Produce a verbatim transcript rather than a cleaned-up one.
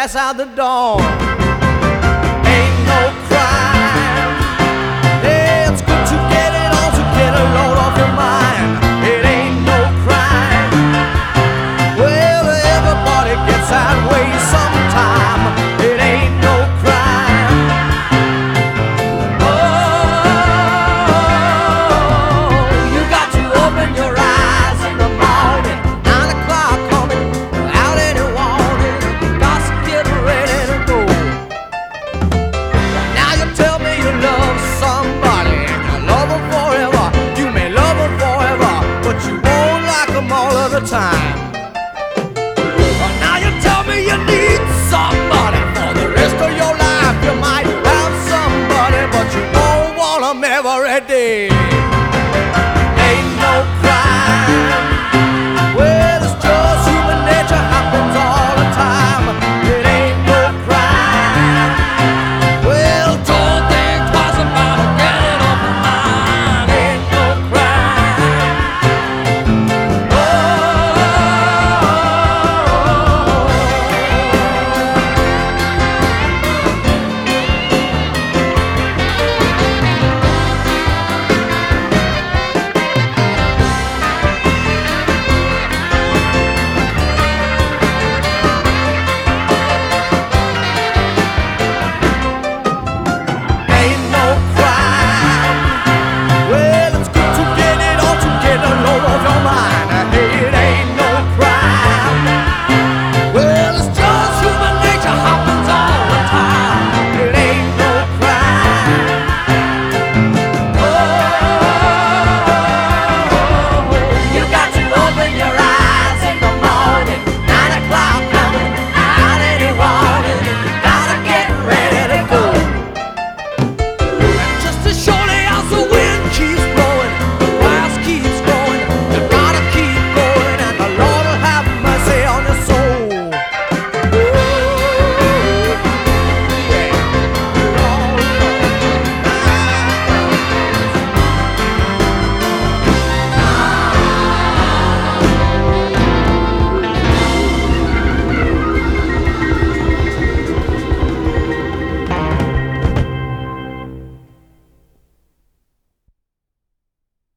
pass out the door. Ain't no crime. Hey, it's good to get it on, to get a load off your mind. It ain't no crime. Well, everybody gets that way sometime. It ain't no crime. Oh, you got to open your eyes in the morning. Nine o'clock coming, out any warning. Got to get ready to go. Now you tell me you love somebody and you love them forever. You may love them forever, but you won't like them all of the time. Now you tell me you need somebody for the rest of your life. You might have somebody, but you won't want them every day.